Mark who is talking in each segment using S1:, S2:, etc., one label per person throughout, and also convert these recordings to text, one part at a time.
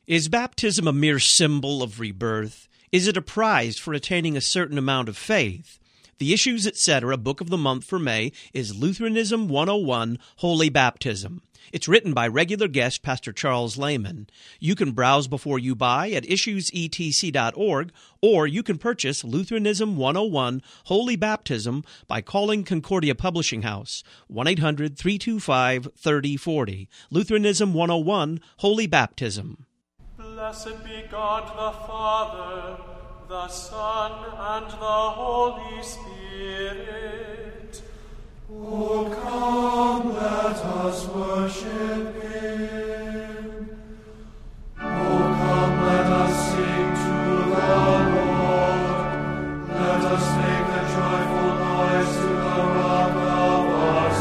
S1: Is baptism a mere symbol of rebirth? Is it a prize for attaining a certain amount of faith? The Issues, Etc. Book of the Month for May is Lutheranism 101, Holy Baptism. It's written by regular guest Pastor Charles Lehman. You can browse before you buy at issuesetc.org, or you can purchase Lutheranism 101, Holy Baptism by calling Concordia Publishing House, 1-800-325-3040. Lutheranism 101, Holy Baptism.
S2: Blessed be God the Father, the Son, and the Holy Spirit. O come, let us worship Him. O come, let us sing to the Lord. Let us make a joyful noise to the rock of our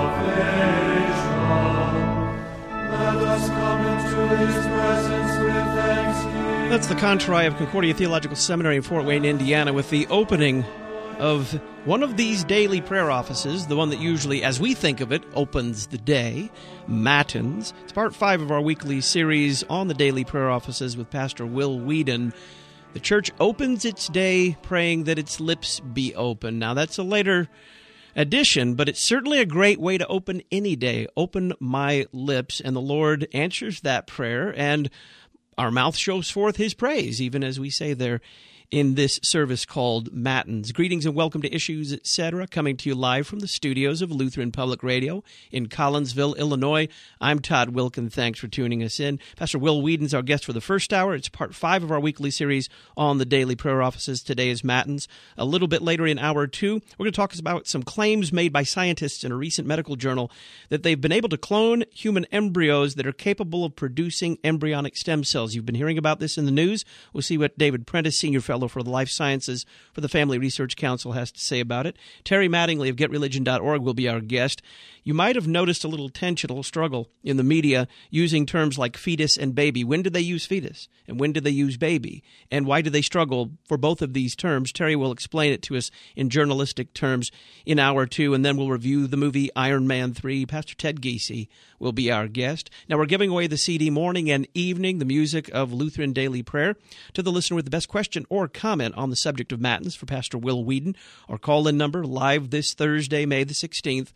S2: salvation. Let us come into His presence with thanksgiving.
S1: That's the Contrai of Concordia Theological Seminary in Fort Wayne, Indiana, with the opening of one of these daily prayer offices, the one that usually, as we think of it, opens the day, Matins. It's part 5 of our weekly series on the daily prayer offices with Pastor Will Whedon. The church opens its day praying that its lips be open. Now, that's a later addition, but it's certainly a great way to open any day. Open my lips, and the Lord answers that prayer, and our mouth shows forth His praise, even as we say there in this service called Matins. Greetings and welcome to Issues, Etc., coming to you live from the studios of Lutheran Public Radio in Collinsville, Illinois. I'm Todd Wilkin. Thanks for tuning us in. Pastor Will Whedon's our guest for the first hour. It's part 5 of our weekly series on the daily prayer offices. Today is Matins. A little bit later in hour 2, we're going to talk about some claims made by scientists in a recent medical journal that they've been able to clone human embryos that are capable of producing embryonic stem cells. You've been hearing about this in the news. We'll see what David Prentice, Senior Fellow for the Life Sciences for the Family Research Council, has to say about it. Terry Mattingly of GetReligion.org will be our guest. You might have noticed a little tension, a little struggle in the media using terms like fetus and baby. When did they use fetus? And when did they use baby? And why do they struggle for both of these terms? Terry will explain it to us in journalistic terms in hour 2, and then we'll review the movie Iron Man 3. Pastor Ted Giese will be our guest. Now, we're giving away the CD Morning and Evening, the music of Lutheran Daily Prayer, to the listener with the best question or comment on the subject of Matins for Pastor Will Whedon. Our call-in number live this Thursday, May the 16th,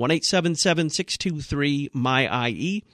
S1: 1-877-623-MY-IE,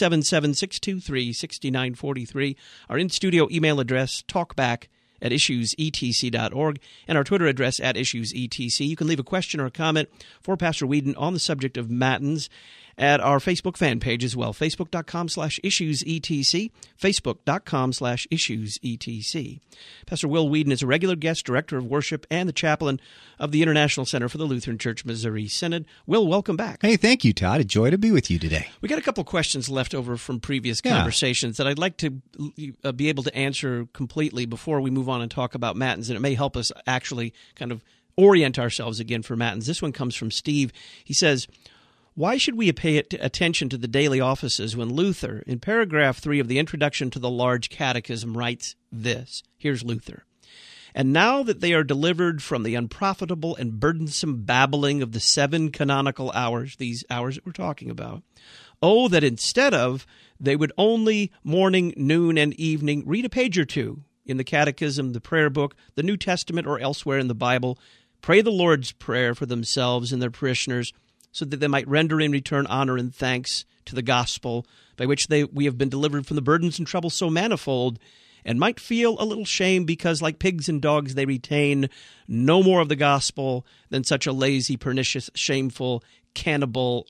S1: 877-623-6943. Our in-studio email address, talkback@issuesetc.org, and our Twitter address @issuesetc. You can leave a question or a comment for Pastor Whedon on the subject of Matins at our Facebook fan page as well, facebook.com/issuesetc, facebook.com/issuesetc. Pastor Will Whedon is a regular guest, director of worship, and the chaplain of the International Center for the Lutheran Church Missouri Synod. Will, welcome back.
S3: Hey, thank you, Todd. A joy to be with you today.
S1: We got a couple questions left over from previous conversations that I'd like to be able to answer completely before we move on and talk about Matins, and it may help us actually kind of orient ourselves again for Matins. This one comes from Steve. He says, why should we pay attention to the daily offices when Luther, in paragraph 3 of the Introduction to the Large Catechism, writes this? Here's Luther. And now that they are delivered from the unprofitable and burdensome babbling of the 7 canonical hours, these hours that we're talking about, oh, that instead of, they would only morning, noon, and evening read a page or two in the Catechism, the prayer book, the New Testament, or elsewhere in the Bible, pray the Lord's Prayer for themselves and their parishioners, so that they might render in return honor and thanks to the gospel, by which we have been delivered from the burdens and troubles so manifold, and might feel a little shame because, like pigs and dogs, they retain no more of the gospel than such a lazy, pernicious, shameful, carnal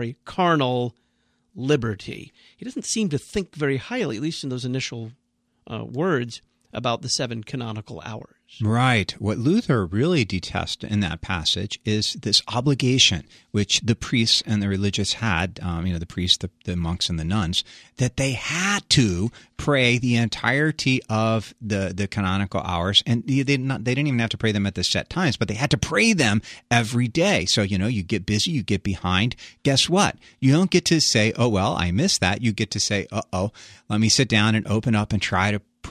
S1: liberty. He doesn't seem to think very highly, at least in those initial words, about the 7 canonical hours.
S3: Right. What Luther really detests in that passage is this obligation which the priests and the religious had, the priests, the monks, and the nuns, that they had to pray the entirety of the canonical hours. And they didn't even have to pray them at the set times, but they had to pray them every day. So, you get busy, you get behind. Guess what? You don't get to say, oh, well, I missed that. You get to say, let me sit down and open up and try to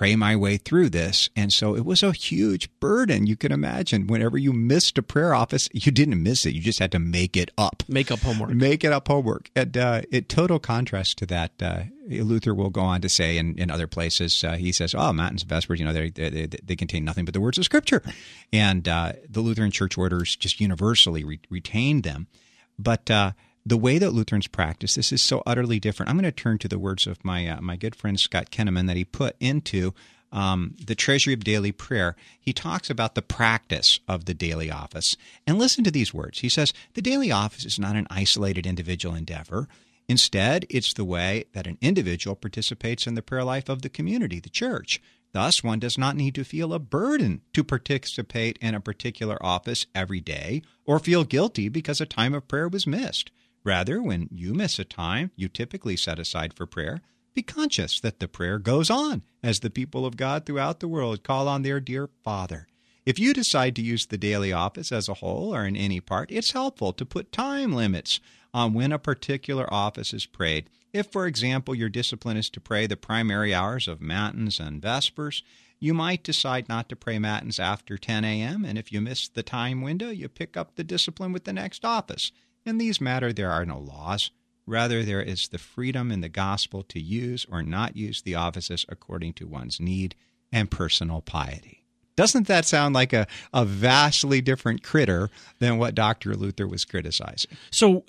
S3: pray my way through this. And so it was a huge burden. You can imagine whenever you missed a prayer office, you didn't miss it. You just had to make it up.
S1: Make up homework.
S3: Make it up homework. And in total contrast to that, Luther will go on to say in other places, he says, Matins and Vespers, they contain nothing but the words of Scripture. And the Lutheran church orders just universally retained them. But the way that Lutherans practice this is so utterly different. I'm going to turn to the words of my good friend Scott Kenneman that he put into the Treasury of Daily Prayer. He talks about the practice of the daily office. And listen to these words. He says, the daily office is not an isolated individual endeavor. Instead, it's the way that an individual participates in the prayer life of the community, the church. Thus, one does not need to feel a burden to participate in a particular office every day or feel guilty because a time of prayer was missed. Rather, when you miss a time you typically set aside for prayer, be conscious that the prayer goes on as the people of God throughout the world call on their dear Father. If you decide to use the daily office as a whole or in any part, it's helpful to put time limits on when a particular office is prayed. If, for example, your discipline is to pray the primary hours of Matins and Vespers, you might decide not to pray Matins after 10 a.m., and if you miss the time window, you pick up the discipline with the next office. In these matters, there are no laws. Rather, there is the freedom in the gospel to use or not use the offices according to one's need and personal piety. Doesn't that sound like a vastly different critter than what Dr. Luther was criticizing?
S1: So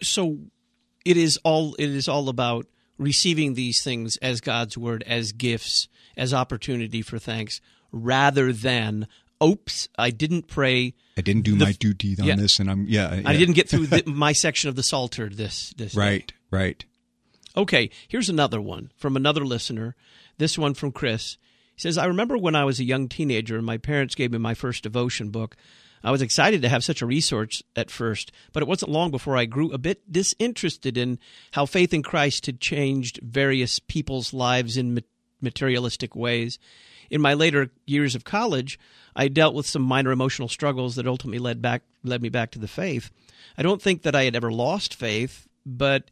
S1: it is all about receiving these things as God's word, as gifts, as opportunity for thanks, rather than, oops, I didn't pray.
S3: I didn't do my duty on this, and I didn't
S1: get through my section of the Psalter this
S3: right,
S1: day.
S3: Right.
S1: Okay, here's another one from another listener, this one from Chris. He says, I remember when I was a young teenager and my parents gave me my first devotion book. I was excited to have such a resource at first, but it wasn't long before I grew a bit disinterested in how faith in Christ had changed various people's lives in materialistic ways. In my later years of college, I dealt with some minor emotional struggles that ultimately led me back to the faith. I don't think that I had ever lost faith, but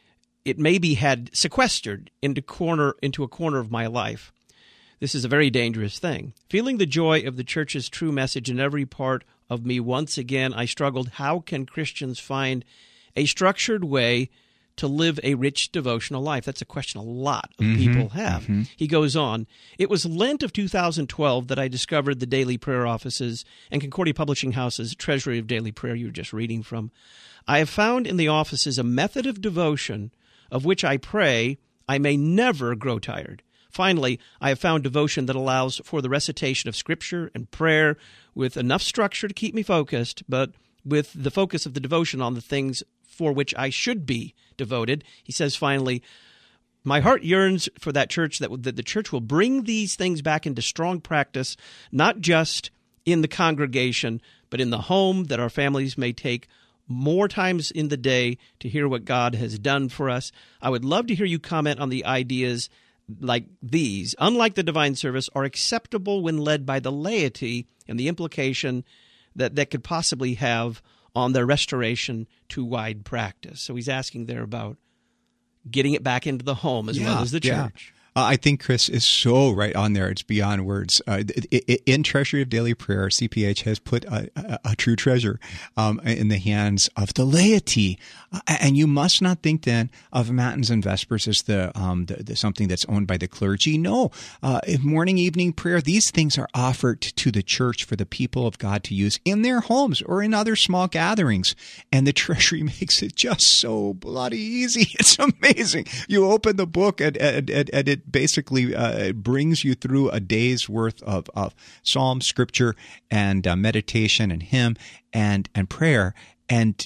S1: it maybe had sequestered into a corner of my life. This is a very dangerous thing. Feeling the joy of the church's true message in every part of me, once again, I struggled. How can Christians find a structured way to live a rich devotional life? That's a question a lot of people have. He goes on, it was Lent of 2012 that I discovered the daily prayer offices and Concordia Publishing House's Treasury of Daily Prayer you were just reading from. I have found in the offices a method of devotion of which I pray I may never grow tired. Finally, I have found devotion that allows for the recitation of Scripture and prayer with enough structure to keep me focused, but with the focus of the devotion on the things for which I should be devoted. He says finally, my heart yearns for that church, that the church will bring these things back into strong practice, not just in the congregation, but in the home, that our families may take more times in the day to hear what God has done for us. I would love to hear you comment on the ideas like these, unlike the divine service, are acceptable when led by the laity, and the implication that could possibly have on their restoration to wide practice. So he's asking there about getting it back into the home as well as the church.
S3: I think Chris is so right on there. It's beyond words. In Treasury of Daily Prayer, CPH has put a true treasure in the hands of the laity. And you must not think then of Matins and Vespers as the something that's owned by the clergy. No. Morning, evening prayer, these things are offered to the church for the people of God to use in their homes or in other small gatherings. And the Treasury makes it just so bloody easy. It's amazing. You open the book and it basically brings you through a day's worth of psalm, scripture, and meditation and hymn and prayer, and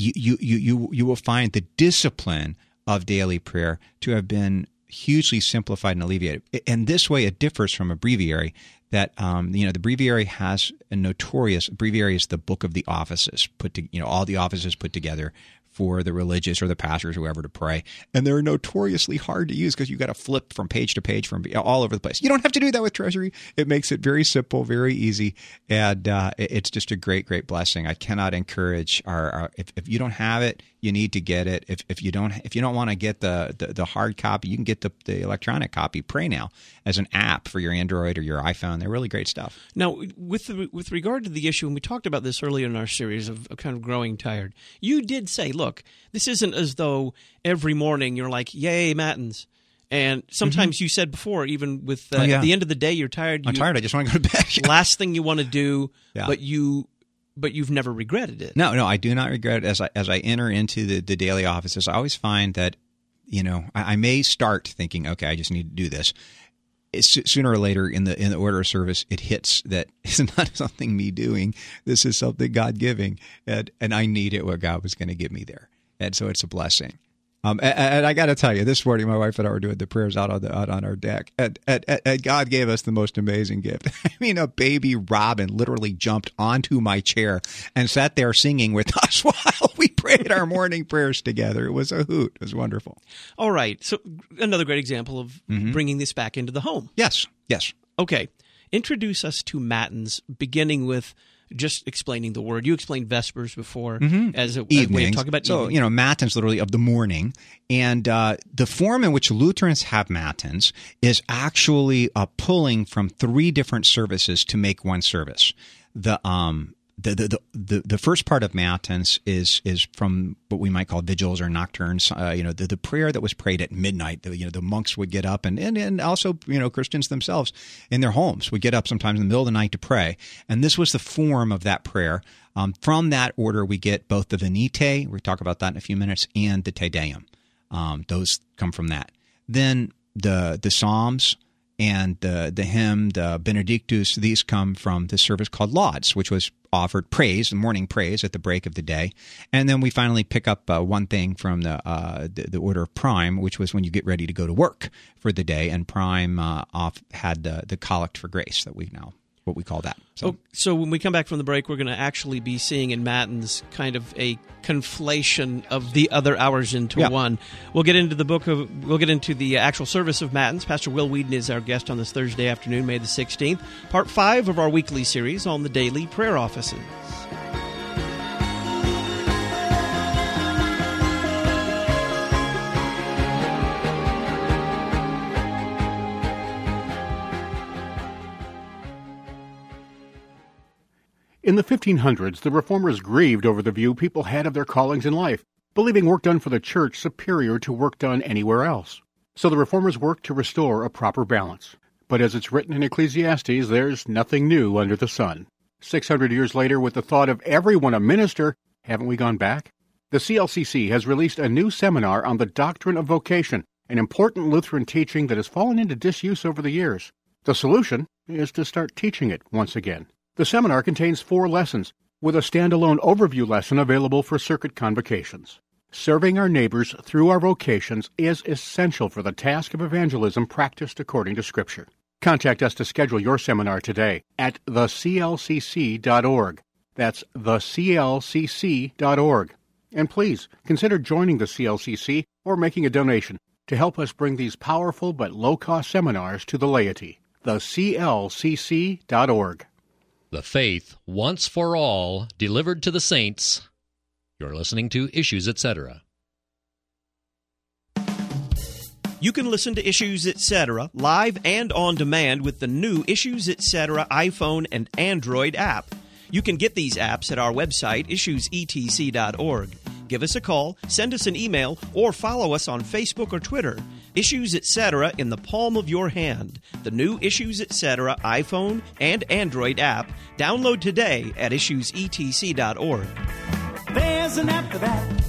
S3: you will find the discipline of daily prayer to have been hugely simplified and alleviated. And this way, it differs from a breviary. That the breviary has a notorious breviary is the book of the offices all the offices put together for the religious or the pastors, whoever, to pray. And they're notoriously hard to use because you got to flip from page to page from all over the place. You don't have to do that with Treasury. It makes it very simple, very easy, and it's just a great, great blessing. I cannot encourage if you don't have it, you need to get it. If you don't want to get the hard copy, you can get the electronic copy. Pray Now as an app for your Android or your iPhone. They're really great stuff.
S1: Now, with regard to the issue, and we talked about this earlier in our series of kind of growing tired, you did say, look, this isn't as though every morning you're like, yay, Matins. And sometimes you said before, even with at the end of the day, you're tired.
S3: I'm tired. I just want to go to bed.
S1: Last thing you want to do, but you've never regretted it.
S3: No, I do not regret it. As I enter into the daily offices, I always find that, I may start thinking, okay, I just need to do this. Sooner or later in the order of service, it hits that it's not something me doing. This is something God giving, and I need it. What God was going to give me there, and so it's a blessing. And I got to tell you, this morning my wife and I were doing the prayers out on our deck, and God gave us the most amazing gift. I mean, a baby robin literally jumped onto my chair and sat there singing with us while we prayed our morning prayers together. It was a hoot. It was wonderful.
S1: All right, so another great example of bringing this back into the home.
S3: Yes.
S1: Okay, introduce us to Matins, beginning with just explaining the word. You explained Vespers before as a way of talking about evenings.
S3: So, Matins literally of the morning. And the form in which Lutherans have Matins is actually pulling from 3 different services to make one service. The first part of Matins is from what we might call vigils or nocturnes. The prayer that was prayed at midnight. The monks would get up, and also Christians themselves in their homes would get up sometimes in the middle of the night to pray. And this was the form of that prayer. From that order, we get both the Venite, we'll talk about that in a few minutes, and the Te Deum. Those come from that. Then the Psalms and the hymn, the Benedictus, these come from the service called Lauds, which was offered praise, morning praise at the break of the day. And then we finally pick up one thing from the order of Prime, which was when you get ready to go to work for the day. And Prime had the Collect for Grace that we now, what we call that.
S1: So when we come back from the break, we're going to actually be seeing in Matins kind of a conflation of the other hours into one. We'll get into the actual service of Matins. Pastor Will Whedon is our guest on this Thursday afternoon, May the 16th, part 5 of our weekly series on the daily prayer offices.
S4: In the 1500s, the Reformers grieved over the view people had of their callings in life, believing work done for the church superior to work done anywhere else. So the Reformers worked to restore a proper balance. But as it's written in Ecclesiastes, there's nothing new under the sun. 600 years later, with the thought of everyone a minister, haven't we gone back? The CLCC has released a new seminar on the doctrine of vocation, an important Lutheran teaching that has fallen into disuse over the years. The solution is to start teaching it once again. The seminar contains 4 lessons, with a standalone overview lesson available for circuit convocations. Serving our neighbors through our vocations is essential for the task of evangelism practiced according to Scripture. Contact us to schedule your seminar today at theclcc.org. That's theclcc.org. And please, consider joining the CLCC or making a donation to help us bring these powerful but low-cost seminars to the laity. theclcc.org.
S5: The faith, once for all, delivered to the saints. You're listening to Issues, Etc.
S1: You can listen to Issues, Etc. live and on demand with the new Issues, Etc. iPhone and Android app. You can get these apps at our website, issuesetc.org. Give us a call, send us an email, or follow us on Facebook or Twitter. Issues, Etc. in the palm of your hand. The new Issues, Etc. iPhone and Android app. Download today at issuesetc.org.
S2: There's an app for that.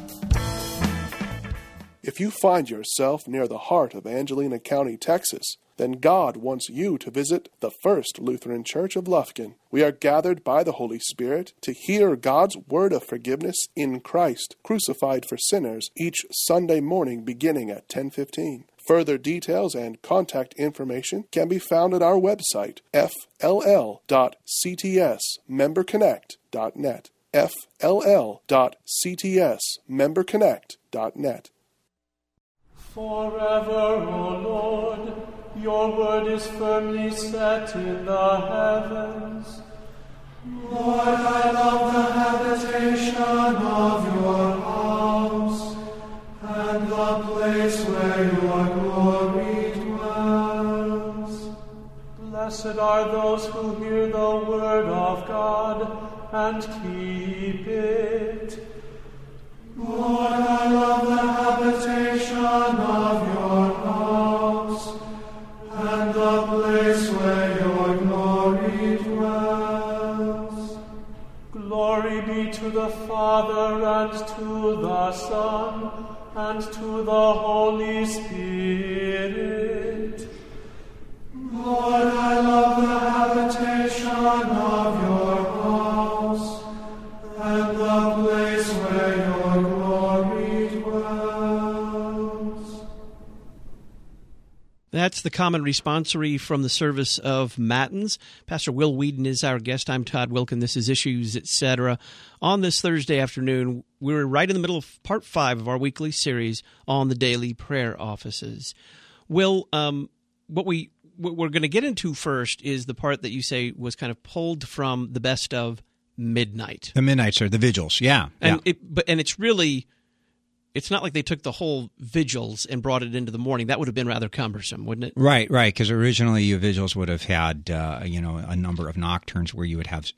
S6: If you find yourself near the heart of Angelina County, Texas, then God wants you to visit the First Lutheran Church of Lufkin. We are gathered by the Holy Spirit to hear God's word of forgiveness in Christ, crucified for sinners, each Sunday morning beginning at 10:15. Further details and contact information can be found at our website, fll.ctsmemberconnect.net. fll.cts.memberconnect.net.
S2: Forever, O Lord, your word is firmly set in the heavens. Lord, I love the habitation of your house, and the place where your glory dwells. Blessed are those who hear the word of God and keep it. Lord, I love the habitation of your house, and the place where your glory dwells. Glory be to the Father, and to the Son, and to the Holy Spirit. Lord, I love the habitation of your house, and the place where your glory dwells.
S1: That's the common responsory from the service of Matins. Pastor Will Whedon is our guest. I'm Todd Wilkin. This is Issues, Etc. On this Thursday afternoon, we're right in the middle of Part 5 of our weekly series on the daily prayer offices. Will, what we're going to get into first is the part that you say was kind of pulled from the best of midnight.
S3: The midnights are the vigils, yeah.
S1: And it's really, it's not like they took the whole vigils and brought it into the morning. That would have been rather cumbersome, wouldn't it?
S3: Right, because originally your vigils would have had, a number of nocturnes where you would have,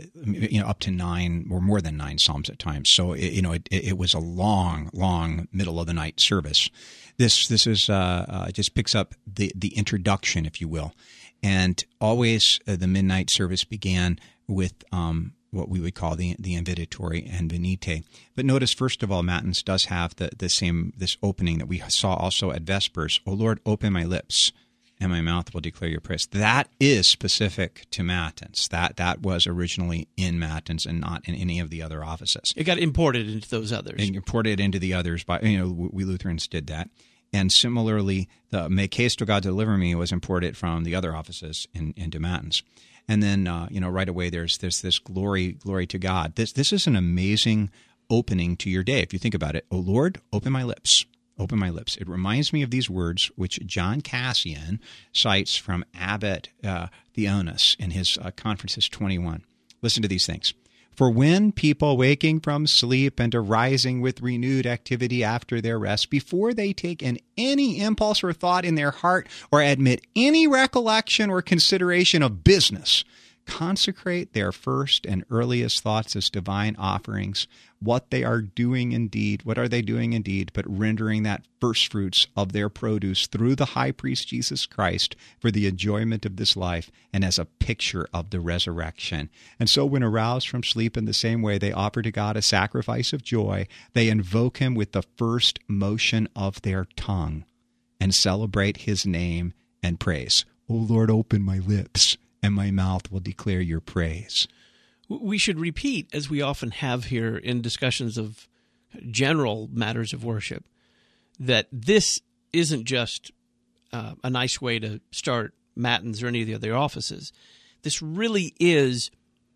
S3: up to 9 or more than 9 psalms at times. So, it was a long middle of the night service. This is just picks up the introduction, if you will. And always the midnight service began with what we would call the invitatory and venite. But notice, first of all, Matins does have this opening that we saw also at Vespers. O Lord, open my lips, and my mouth will declare your praise. That is specific to Matins. That was originally in Matins and not in any of the other offices.
S1: It got imported into those others.
S3: And imported into the others by, we Lutherans did that. And similarly, the Make haste, O God, deliver me was imported from the other offices into Matins. And then, right away, there's this glory to God. This is an amazing opening to your day. If you think about it, O Lord, open my lips. Open my lips. It reminds me of these words which John Cassian cites from Abbot Theonas in his Conferences 21. Listen to these things. For when people waking from sleep and arising with renewed activity after their rest, before they take in any impulse or thought in their heart or admit any recollection or consideration of business, consecrate their first and earliest thoughts as divine offerings, what are they doing indeed, but rendering that first fruits of their produce through the high priest Jesus Christ for the enjoyment of this life and as a picture of the resurrection. And so when aroused from sleep in the same way they offer to God a sacrifice of joy, they invoke him with the first motion of their tongue and celebrate his name and praise. O Lord, open my lips, and my mouth will declare your praise.
S1: We should repeat, as we often have here in discussions of general matters of worship, that this isn't just a nice way to start Matins or any of the other offices. This really is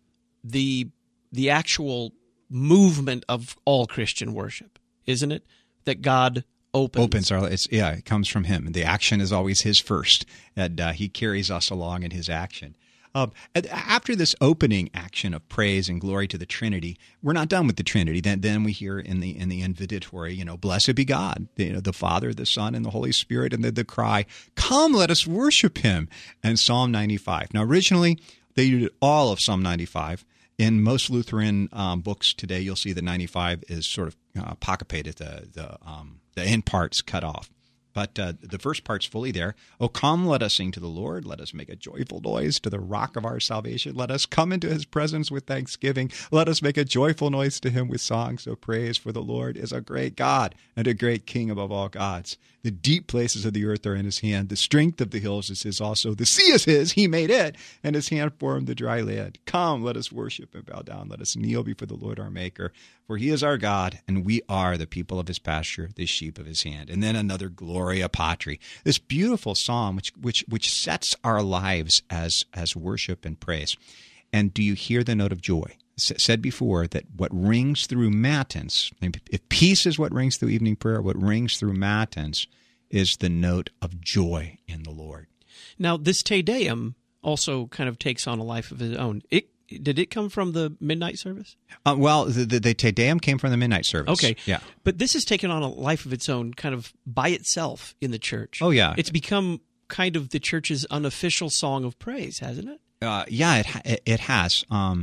S1: the actual movement of all Christian worship, isn't it? That God opens.
S3: It comes from him. The action is always his first, and he carries us along in his action. After this opening action of praise and glory to the Trinity, we're not done with the Trinity. Then we hear in the invitatory, blessed be God, the Father, the Son, and the Holy Spirit, and the cry, come, let us worship him, and Psalm 95. Now, originally, they did all of Psalm 95. In most Lutheran books today, you'll see that 95 is sort of pockepated, the end part's cut off. But the first part's fully there. O come, let us sing to the Lord. Let us make a joyful noise to the rock of our salvation. Let us come into his presence with thanksgiving. Let us make a joyful noise to him with songs of praise. For the Lord is a great God and a great King above all gods. The deep places of the earth are in his hand. The strength of the hills is his also. The sea is his. He made it, and his hand formed the dry land. Come, let us worship and bow down. Let us kneel before the Lord our Maker. For he is our God, and we are the people of his pasture, the sheep of his hand. And then another Gloria Patri, this beautiful psalm which sets our lives as worship and praise. And do you hear the note of joy? said before that what rings through matins, if peace is what rings through evening prayer, what rings through matins is the note of joy in the Lord.
S1: Now, this Te Deum also kind of takes on a life of its own. Did it come from the midnight service?
S3: Well, the Te Deum came from the midnight service.
S1: Okay.
S3: Yeah.
S1: But this has taken on a life of its own kind of by itself in the church.
S3: Oh, yeah.
S1: It's become kind of the church's unofficial song of praise, hasn't it?
S3: Yeah, it has.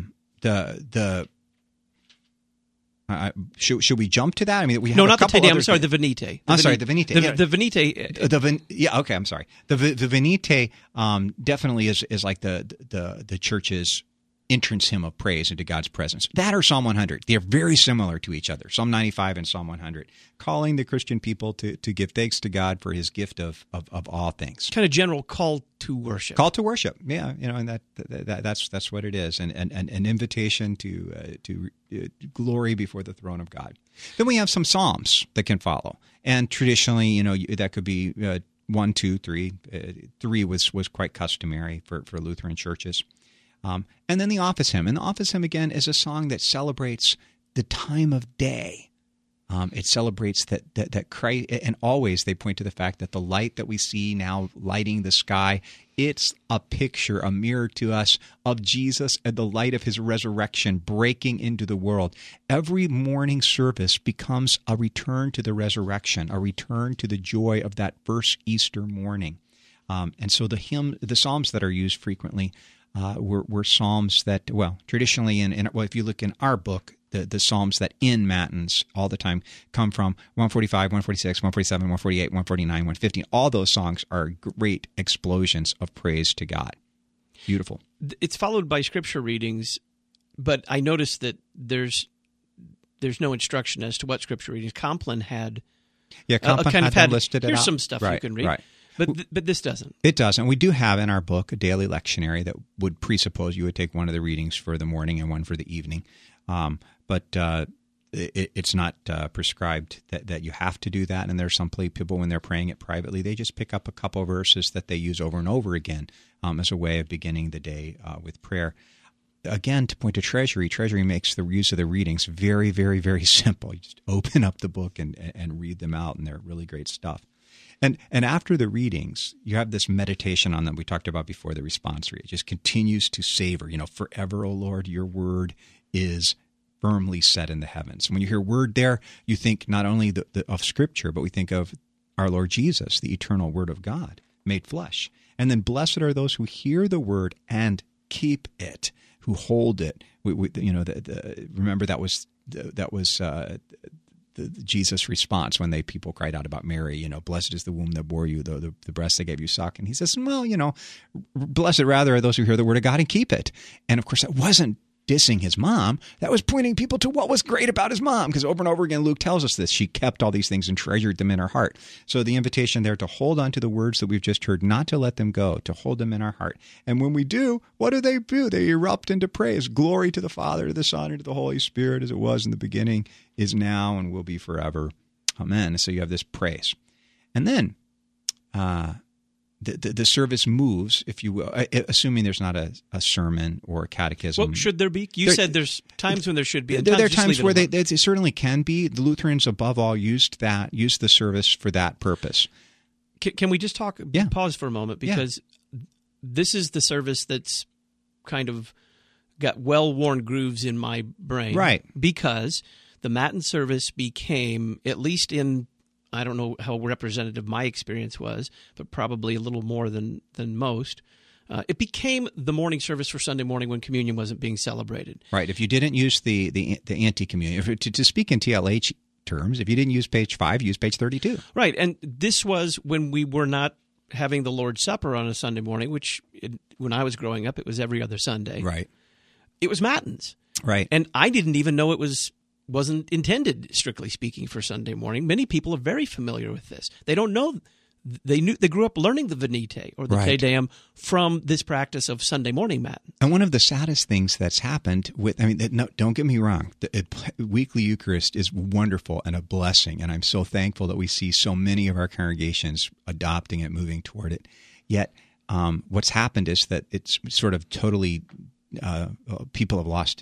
S3: Should we jump to that? I mean, we have
S1: not the
S3: couple
S1: Te Deum.
S3: other
S1: I'm sorry,
S3: things.
S1: the Venite.
S3: I'm sorry, the Venite.
S1: The Venite.
S3: Yeah, okay, I'm sorry. The Venite definitely is like the church's entrance hymn of praise into God's presence. That or Psalm 100. They're very similar to each other. Psalm 95 and Psalm 100, calling the Christian people to give thanks to God for His gift of all things.
S1: Kind of general call to worship.
S3: Call to worship, yeah, and that's what it is, and an invitation to glory before the throne of God. Then we have some psalms that can follow, and traditionally, that could be 1, 2, 3. 3 was quite customary for Lutheran churches. And then the office hymn. And the office hymn, again, is a song that celebrates the time of day. It celebrates that Christ, and always they point to the fact that the light that we see now lighting the sky, it's a picture, a mirror to us of Jesus and the light of His resurrection breaking into the world. Every morning service becomes a return to the resurrection, a return to the joy of that first Easter morning. And so the psalms that are used frequently were psalms that, traditionally, if you look in our book, the psalms that in matins all the time come from 145, 146, 147, 148, 149, 150. All those songs are great explosions of praise to God. Beautiful.
S1: It's followed by scripture readings, but I noticed that there's no instruction as to what scripture readings. Compline had
S3: had listed it
S1: here's
S3: out.
S1: some stuff you can read.
S3: Right.
S1: But this doesn't.
S3: It doesn't. We do have in our book a daily lectionary that would presuppose you would take one of the readings for the morning and one for the evening. But it's not prescribed that you have to do that. And there's some people, when they're praying it privately, they just pick up a couple of verses that they use over and over again as a way of beginning the day with prayer. Again, to point to Treasury makes the use of the readings very, very, very simple. You just open up the book and read them out, and they're really great stuff. And after the readings, you have this meditation on them we talked about before, the responsory. It just continues to savor. Forever, O Lord, your word is firmly set in the heavens. When you hear word there, you think not only of Scripture, but we think of our Lord Jesus, the eternal Word of God, made flesh. And then blessed are those who hear the word and keep it, who hold it. Remember that was the Jesus' response when people cried out about Mary, blessed is the womb that bore you, the breast that gave you suck. And he says, blessed rather are those who hear the word of God and keep it. And of course, that wasn't dissing his mom. That was pointing people to what was great about his mom, because over and over again, Luke tells us this. She kept all these things and treasured them in her heart. So the invitation there to hold on to the words that we've just heard, not to let them go, to hold them in our heart. And when we do, what do? They erupt into praise. Glory to the Father, to the Son, and to the Holy Spirit, as it was in the beginning, is now, and will be forever. Amen. So you have this praise. And then the service moves, if you will, assuming there's not a sermon or a catechism.
S1: Well, should there be? You said there's times when there should be.
S3: There are times where they certainly can be. The Lutherans, above all, used the service for that purpose.
S1: Can we just talk?
S3: Yeah.
S1: Pause for a moment, because this is the service that's kind of got well-worn grooves in my brain.
S3: Right.
S1: Because the Matin service became, at least in, I don't know how representative my experience was, but probably a little more than most. It became the morning service for Sunday morning when communion wasn't being celebrated.
S3: Right. If you didn't use the anti-communion, to speak in TLH terms, if you didn't use page 5, use page 32.
S1: Right. And this was when we were not having the Lord's Supper on a Sunday morning, which when I was growing up, it was every other Sunday.
S3: Right.
S1: It was Matins.
S3: Right.
S1: And I didn't even know it wasn't intended, strictly speaking, for Sunday morning. Many people are very familiar with this. They don't know. They grew up learning the Venite or the Te Deum from this practice of Sunday morning Matin.
S3: And one of the saddest things that's happened don't get me wrong, the weekly Eucharist is wonderful and a blessing, and I'm so thankful that we see so many of our congregations adopting it, moving toward it. Yet, what's happened is that it's sort of totally people have lost the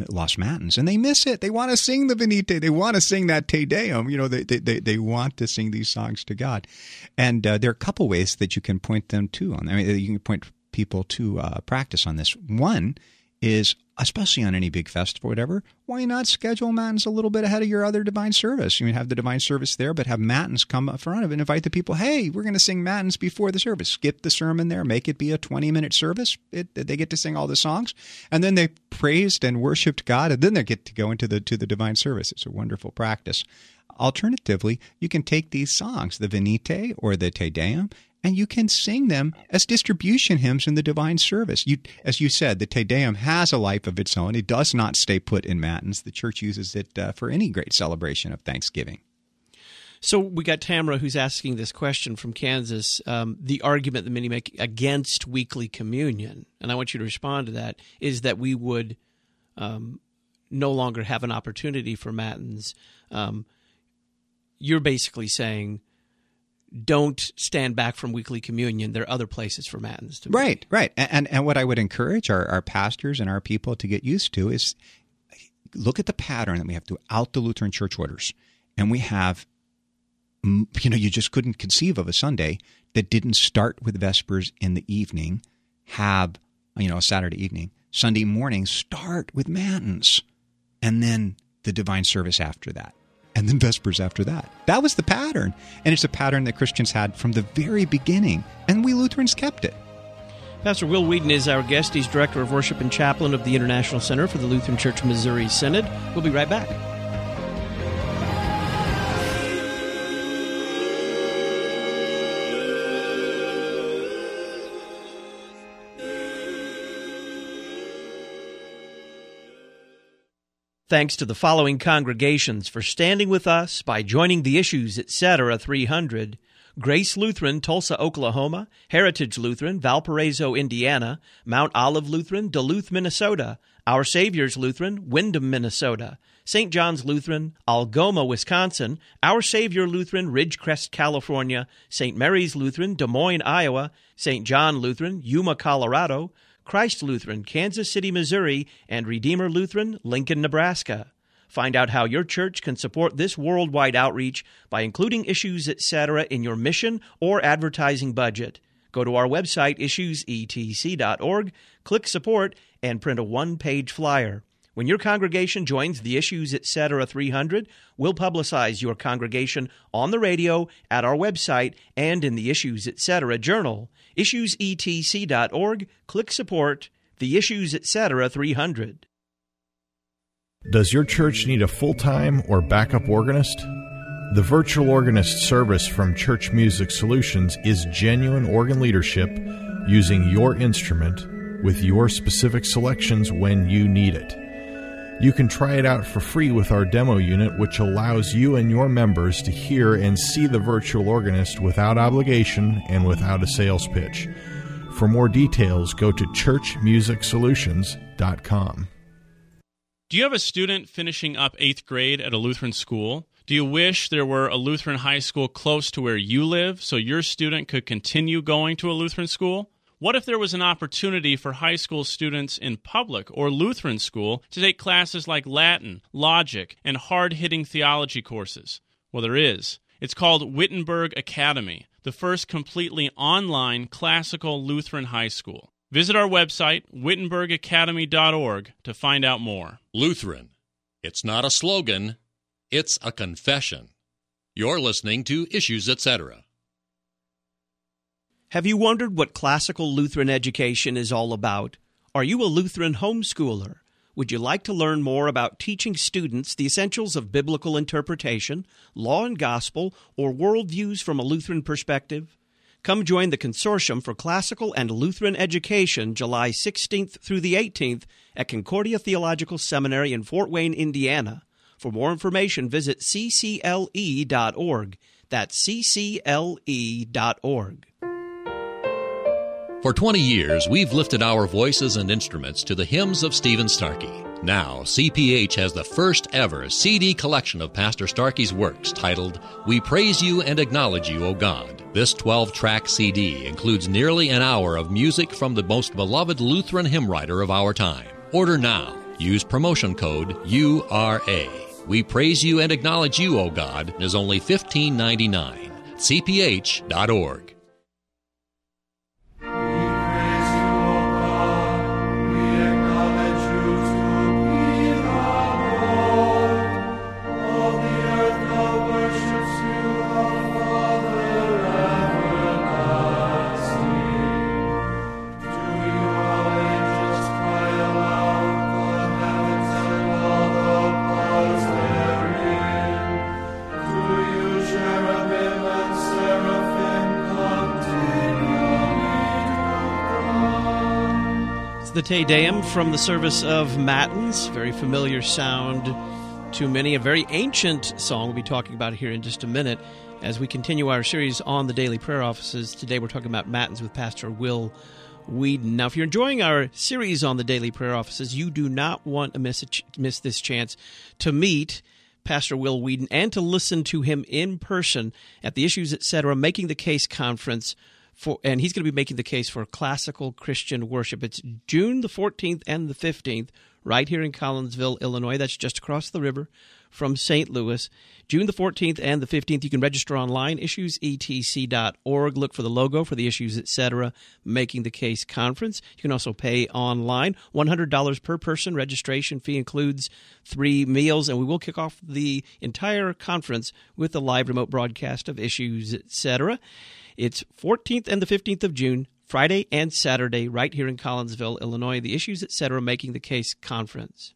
S3: Lost Matins, and they miss it. They want to sing the Venite. They want to sing that Te Deum. They want to sing these songs to God. And there are a couple ways that you can point them to. You can point people to practice on this. One is, especially on any big festival or whatever, why not schedule Matins a little bit ahead of your other divine service? You have the divine service there, but have Matins come up front of it and invite the people, hey, we're going to sing Matins before the service. Skip the sermon there, make it be a 20-minute service. They get to sing all the songs, and then they praised and worshiped God, and then they get to go into the divine service. It's a wonderful practice. Alternatively, you can take these songs, the Venite or the Te Deum, and you can sing them as distribution hymns in the divine service. As you said, the Te Deum has a life of its own. It does not stay put in Matins. The Church uses it for any great celebration of Thanksgiving.
S1: So we got Tamara who's asking this question from Kansas, the argument that many make against weekly communion, and I want you to respond to that, is that we would no longer have an opportunity for Matins. You're basically saying, don't stand back from weekly communion. There are other places for Matins to be. Right.
S3: And what I would encourage our pastors and our people to get used to is look at the pattern that we have throughout the Lutheran church orders. And we have, you just couldn't conceive of a Sunday that didn't start with Vespers in the evening, have, a Saturday evening. Sunday morning, start with Matins, and then the divine service after that. And then Vespers after that. That was the pattern. And it's a pattern that Christians had from the very beginning. And we Lutherans kept it.
S1: Pastor Will Wheaton is our guest. He's Director of Worship and Chaplain of the International Center for the Lutheran Church Missouri Synod. We'll be right back. Thanks to the following congregations for standing with us by joining the Issues, Etc. 300, Grace Lutheran, Tulsa, Oklahoma, Heritage Lutheran, Valparaiso, Indiana, Mount Olive Lutheran, Duluth, Minnesota, Our Savior's Lutheran, Windham, Minnesota, St. John's Lutheran, Algoma, Wisconsin, Our Savior Lutheran, Ridgecrest, California, St. Mary's Lutheran, Des Moines, Iowa, St. John Lutheran, Yuma, Colorado, Christ Lutheran, Kansas City, Missouri, and Redeemer Lutheran, Lincoln, Nebraska. Find out how your church can support this worldwide outreach by including Issues, Etc. in your mission or advertising budget. Go to our website, issuesetc.org, click Support, and print a one-page flyer. When your congregation joins the Issues, Etc. 300, we'll publicize your congregation on the radio, at our website, and in the Issues, Etc. journal. issuesetc.org, click Support, the Issues, Etc. 300.
S7: Does your church need a full-time or backup organist? The virtual organist service from Church Music Solutions is genuine organ leadership using your instrument with your specific selections when you need it. You can try it out for free with our demo unit, which allows you and your members to hear and see the virtual organist without obligation and without a sales pitch. For more details, go to churchmusicsolutions.com.
S8: Do you have a student finishing up 8th grade at a Lutheran school? Do you wish there were a Lutheran high school close to where you live so your student could continue going to a Lutheran school? What if there was an opportunity for high school students in public or Lutheran school to take classes like Latin, logic, and hard-hitting theology courses? Well, there is. It's called Wittenberg Academy, the first completely online classical Lutheran high school. Visit our website, wittenbergacademy.org, to find out more.
S5: Lutheran. It's not a slogan, it's a confession. You're listening to Issues, Etc.
S1: Have you wondered what classical Lutheran education is all about? Are you a Lutheran homeschooler? Would you like to learn more about teaching students the essentials of biblical interpretation, law and gospel, or worldviews from a Lutheran perspective? Come join the Consortium for Classical and Lutheran Education July 16th through the 18th at Concordia Theological Seminary in Fort Wayne, Indiana. For more information, visit ccle.org. That's ccle.org.
S5: For 20 years, we've lifted our voices and instruments to the hymns of Stephen Starkey. Now, CPH has the first ever CD collection of Pastor Starkey's works titled, We Praise You and Acknowledge You, O God. This 12-track CD includes nearly an hour of music from the most beloved Lutheran hymn writer of our time. Order now. Use promotion code URA. We praise you and acknowledge you, O God, is only $15.99. cph.org.
S1: The Te Deum from the service of Matins, very familiar sound to many, a very ancient song we'll be talking about here in just a minute as we continue our series on the daily prayer offices. Today we're talking about Matins with Pastor Will Weedon. Now, if you're enjoying our series on the daily prayer offices, you do not want to miss this chance to meet Pastor Will Weedon and to listen to him in person at the Issues Etc. Making the Case conference. And he's going to be making the case for classical Christian worship. It's June the 14th and the 15th, right here in Collinsville, Illinois. That's just across the river from St. Louis. June the 14th and the 15th. You can register online, issuesetc.org. Look for the logo for the Issues Etc. Making the Case conference. You can also pay online. $100 per person. Registration fee includes 3 meals. And we will kick off the entire conference with a live remote broadcast of Issues Etc. It's 14th and the 15th of June, Friday and Saturday, right here in Collinsville, Illinois. The Issues Etc. Making the Case conference.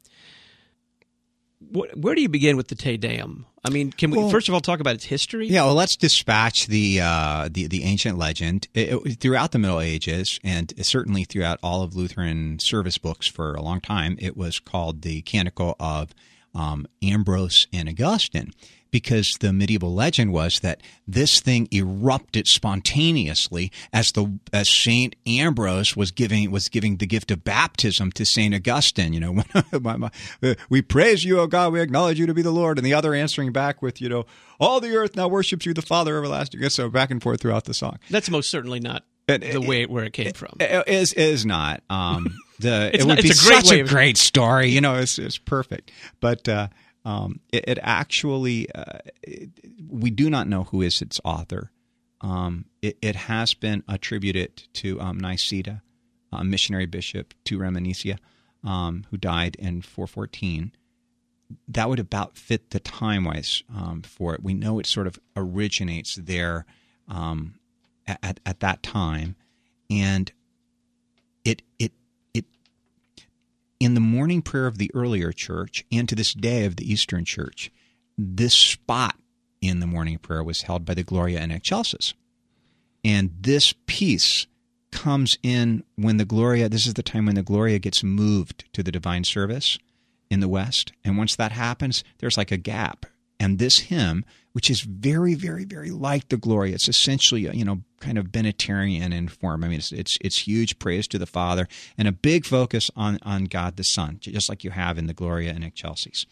S1: Where do you begin with the Te Deum? I mean, can we first of all talk about its history?
S3: Yeah, well, let's dispatch the ancient legend. Throughout the Middle Ages, and certainly throughout all of Lutheran service books for a long time, it was called the Canticle of Ambrose and Augustine, because the medieval legend was that this thing erupted spontaneously as Saint Ambrose was giving the gift of baptism to Saint Augustine. You know, we praise you, O God, we acknowledge you to be the Lord, and the other answering back with, you know, all the earth now worships you, the Father everlasting. So back and forth throughout the song.
S1: That's most certainly not the way where it came from.
S3: It is not. It would be such a great story. You know, it's perfect, but. It actually, we do not know who is its author. It has been attributed to Niceta, a missionary bishop, to Reminiscia, who died in 414. That would about fit the time-wise for it. We know it sort of originates there at that time, and it in the morning prayer of the earlier church and to this day of the Eastern Church, this spot in the morning prayer was held by the Gloria in Excelsis. And this piece comes in when the Gloria, this is the time when the Gloria gets moved to the divine service in the West. And once that happens, there's like a gap. And this hymn, which is very, very, very like the Gloria, it's essentially, you know, kind of Benedictine in form. I mean, it's huge praise to the Father and a big focus on God the Son, just like you have in the Gloria in Excelsis.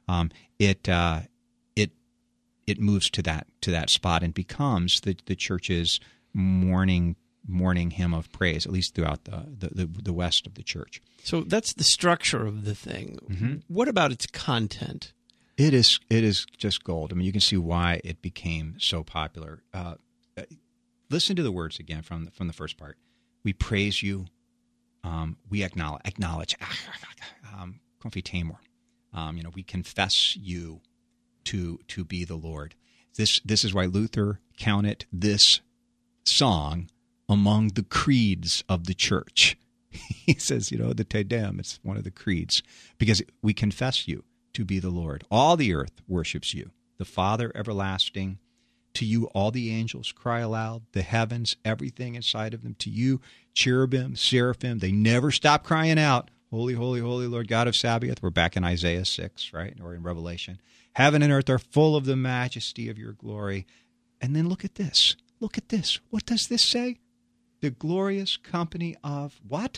S3: It moves to that spot and becomes the church's morning hymn of praise, at least throughout the west of the church.
S1: So that's the structure of the thing. Mm-hmm. What about its content?
S3: It is just gold. I mean, you can see why it became so popular. Listen to the words again from the first part. We praise you. We acknowledge. Confiteamur. We confess you to be the Lord. This is why Luther counted this song among the creeds of the church. He says, the Te Deum, it's one of the creeds, because we confess you to be the Lord. All the earth worships you, the Father everlasting. To you all the angels cry aloud, the heavens, everything inside of them. To you, cherubim, seraphim, they never stop crying out, holy, holy, holy Lord God of Sabaoth. We're back in Isaiah 6, right? Or in Revelation. Heaven and earth are full of the majesty of your glory. And then look at this. Look at this. What does this say? The glorious company of what?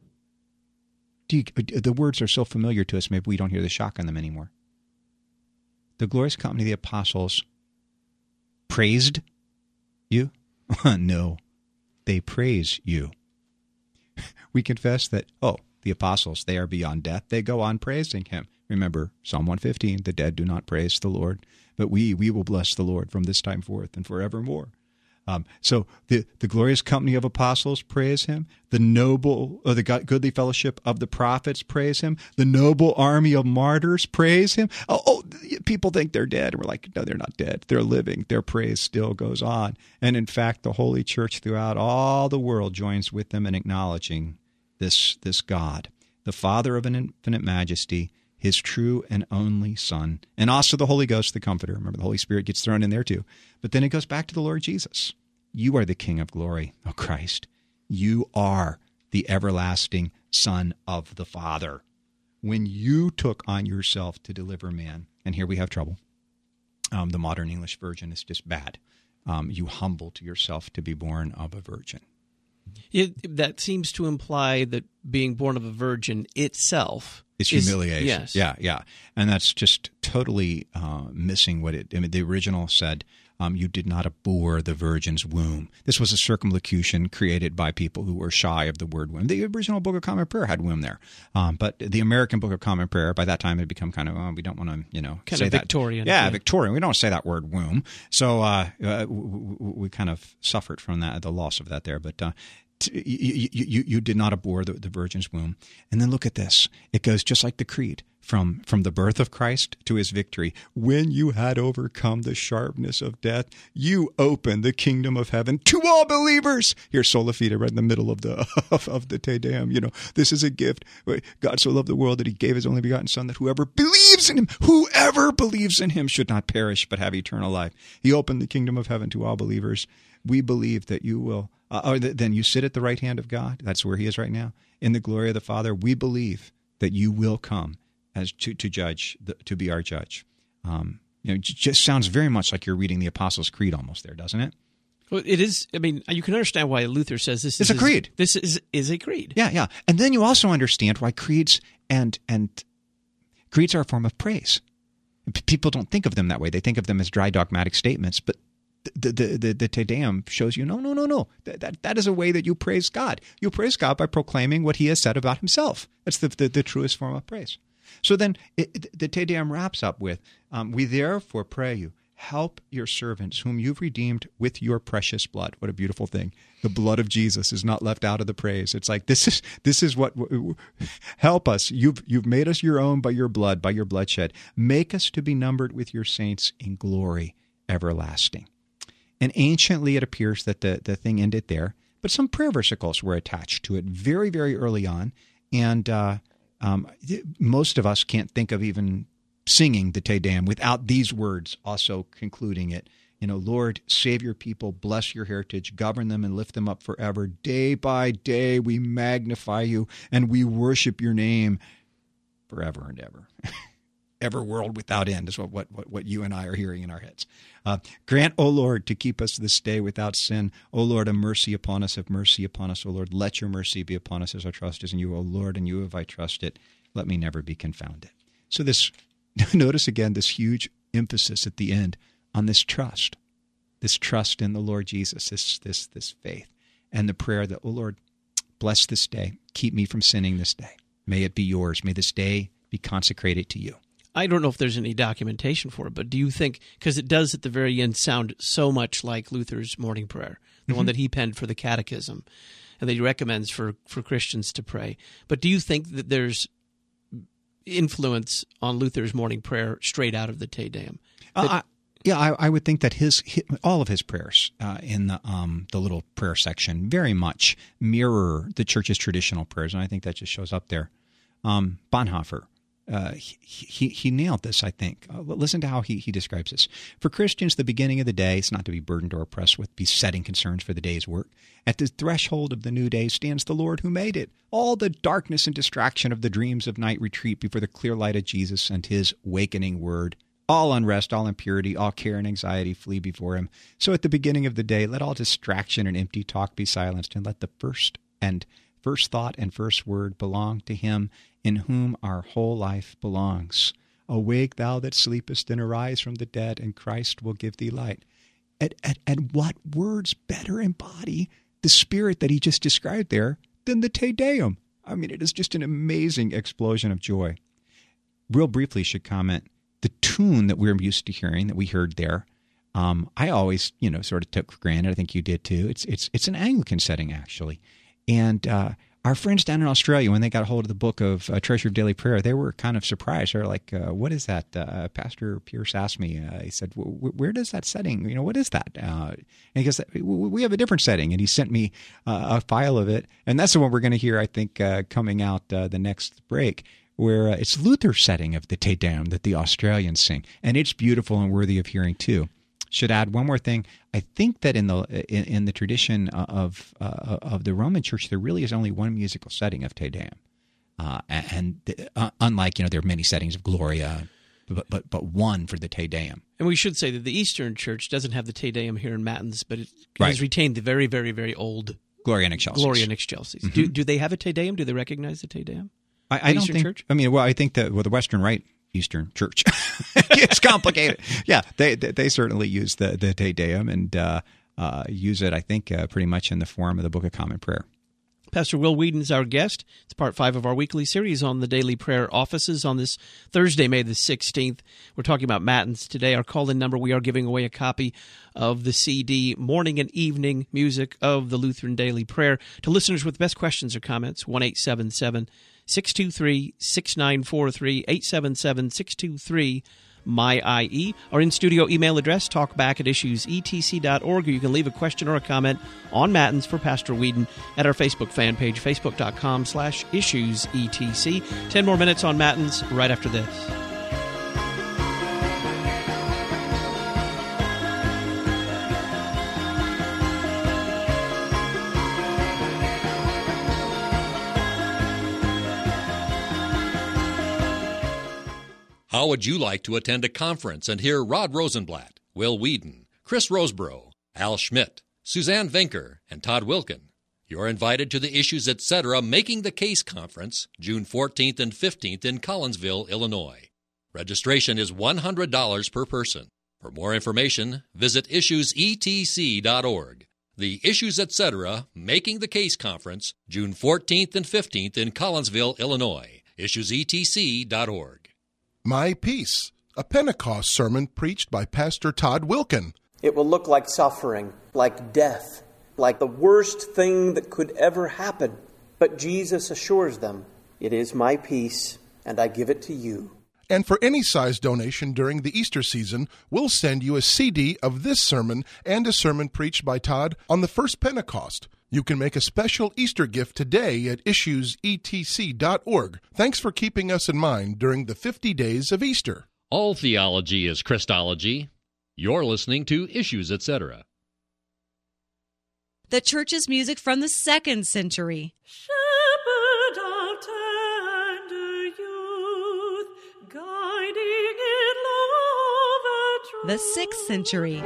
S3: The words are so familiar to us, maybe we don't hear the shock on them anymore. The glorious company of the apostles praised you? No, they praise you. We confess that, the apostles. They are beyond death. They go on praising him. Remember, Psalm 115, the dead do not praise the Lord, but we will bless the Lord from this time forth and forevermore. So the glorious company of apostles praise him. The noble, or the goodly fellowship of the prophets praise him. The noble army of martyrs praise him. People think they're dead. And we're like, no, they're not dead. They're living. Their praise still goes on. And in fact, the Holy Church throughout all the world joins with them in acknowledging this God, the Father of an infinite majesty, his true and only Son, and also the Holy Ghost, the Comforter. Remember, the Holy Spirit gets thrown in there too. But then it goes back to the Lord Jesus. You are the King of glory, O Christ. You are the everlasting Son of the Father. When you took on yourself to deliver man, and here we have trouble. The modern English version is just bad. You humbled yourself to be born of a virgin.
S1: That seems to imply that being born of a virgin itself
S3: is humiliation.
S1: Yes.
S3: Yeah. And that's just totally missing what the original said, you did not abhor the virgin's womb. This was a circumlocution created by people who were shy of the word womb. The original Book of Common Prayer had womb there. But the American Book of Common Prayer, by that time, it had become kind of, we don't want to,
S1: kind
S3: say
S1: of Victorian.
S3: That. Yeah, Victorian. We don't say that word womb. So we kind of suffered from that, the loss of that there. But you did not abhor the virgin's womb. And then look at this. It goes just like the creed. From the birth of Christ to his victory. When you had overcome the sharpness of death, you opened the kingdom of heaven to all believers. Here's Sola Fide right in the middle of the Te Deum. This is a gift. God so loved the world that he gave his only begotten Son, that whoever believes in him should not perish but have eternal life. He opened the kingdom of heaven to all believers. We believe that you will, then you sit at the right hand of God. That's where he is right now. In the glory of the Father, we believe that you will come as to judge, to be our judge. It just sounds very much like you're reading the Apostles' Creed almost there, doesn't it?
S1: Well, it is. I mean, you can understand why Luther says this is
S3: a creed.
S1: This is a creed.
S3: Yeah. And then you also understand why creeds and creeds are a form of praise. People don't think of them that way. They think of them as dry dogmatic statements, but the Te Deum shows you, no. That is a way that you praise God. You praise God by proclaiming what he has said about himself. That's the truest form of praise. So then the Te Deum wraps up with, we therefore pray you, help your servants whom you've redeemed with your precious blood. What a beautiful thing. The blood of Jesus is not left out of the praise. It's like, this is what, help us. You've made us your own by your blood, by your bloodshed. Make us to be numbered with your saints in glory everlasting. And anciently it appears that the thing ended there, but some prayer versicles were attached to it very, very early on. And most of us can't think of even singing the Te Deum without these words also concluding it. Lord, save your people, bless your heritage, govern them and lift them up forever. Day by day we magnify you and we worship your name forever and ever. Ever world without end is what you and I are hearing in our heads. Grant, O Lord, to keep us this day without sin. O Lord, have mercy upon us, have mercy upon us. O Lord, let your mercy be upon us as our trust is in you. O Lord, in you have I trusted. Let me never be confounded. So notice again this huge emphasis at the end on this trust in the Lord Jesus, this faith, and the prayer that, O Lord, bless this day. Keep me from sinning this day. May it be yours. May this day be consecrated to you.
S1: I don't know if there's any documentation for it, but do you think, because it does at the very end sound so much like Luther's morning prayer, the one that he penned for the Catechism, and that he recommends for Christians to pray. But do you think that there's influence on Luther's morning prayer straight out of the Te Deum?
S3: I would think that all of his prayers in the little prayer section very much mirror the Church's traditional prayers, and I think that just shows up there. Bonhoeffer. He nailed this, I think. Listen to how he describes this. For Christians, the beginning of the day is not to be burdened or oppressed with besetting concerns for the day's work. At the threshold of the new day stands the Lord who made it. All the darkness and distraction of the dreams of night retreat before the clear light of Jesus and his wakening word. All unrest, all impurity, all care and anxiety flee before him. So at the beginning of the day, let all distraction and empty talk be silenced, and let the first thought and first word belong to him in whom our whole life belongs. Awake, thou that sleepest, and arise from the dead, and Christ will give thee light. And what words better embody the spirit that he just described there than the Te Deum? I mean, it is just an amazing explosion of joy. Real briefly, should comment, the tune that we're used to hearing, that we heard there, I always, sort of took for granted. I think you did too. It's an Anglican setting, actually. And our friends down in Australia, when they got a hold of the book of Treasure of Daily Prayer, they were kind of surprised. They were like, what is that? Pastor Pierce asked me, he said, where does that setting, what is that? And he goes, we have a different setting. And he sent me a file of it. And that's the one we're going to hear, I think, coming out the next break, where it's Luther's setting of the Te Deum that the Australians sing. And it's beautiful and worthy of hearing, too. Should add one more thing. I think that in the tradition of the Roman Church, there really is only one musical setting of Te Deum, unlike there are many settings of Gloria, but one for the Te Deum.
S1: And we should say that the Eastern Church doesn't have the Te Deum here in Matins, but it has retained the very, very, very old
S3: Gloria in Excelsis.
S1: Gloria in Excelsis. Mm-hmm. Do they have a Te Deum? Do they recognize the Te Deum?
S3: I don't think. Church? I mean, I think that the Western Rite Eastern Church. It's complicated. Yeah, they certainly use the Te Deum and use it, I think, pretty much in the form of the Book of Common Prayer.
S1: Pastor Will Weedon is our guest. It's part 5 of our weekly series on the daily prayer offices on this Thursday, May the 16th. We're talking about Matins today. Our call-in number, we are giving away a copy of the CD, Morning and Evening Music of the Lutheran Daily Prayer. To listeners with best questions or comments, 1-877-623-6943, 877-623-MyIE. Our in-studio email address, talkback@issuesetc.org, or you can leave a question or a comment on Matins for Pastor Weedon at our Facebook fan page, facebook.com/issuesetc. 10 more minutes on Matins right after this.
S5: How would you like to attend a conference and hear Rod Rosenblatt, Will Weedon, Chris Roseborough, Al Schmidt, Suzanne Venker, and Todd Wilkin? You're invited to the Issues Etc. Making the Case Conference, June 14th and 15th in Collinsville, Illinois. Registration is $100 per person. For more information, visit issuesetc.org. The Issues Etc. Making the Case Conference, June 14th and 15th in Collinsville, Illinois. issuesetc.org.
S6: My Peace, a Pentecost sermon preached by Pastor Todd Wilkin.
S9: It will look like suffering, like death, like the worst thing that could ever happen. But Jesus assures them, it is my peace, and I give it to you.
S6: And for any size donation during the Easter season, we'll send you a CD of this sermon and a sermon preached by Todd on the first Pentecost. You can make a special Easter gift today at issuesetc.org. Thanks for keeping us in mind during the 50 days of Easter.
S5: All theology is Christology. You're listening to Issues Etc.
S10: The church's music from the 2nd century.
S2: Shepherd of tender youth, guiding in love and truth.
S10: The 6th century.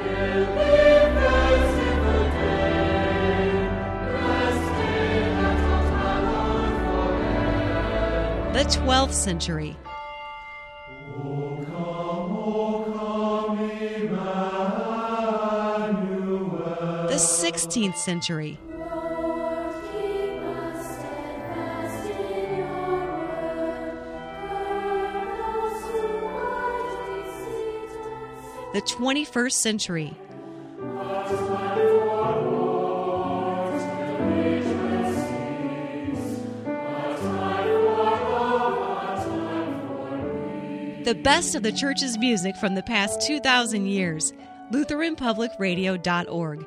S10: The 12th century.
S2: O come, Emmanuel.
S10: The 16th century.
S2: Lord, keep us steadfast in your word.
S10: The 21st century. The best of the church's music from the past 2,000 years. LutheranPublicRadio.org.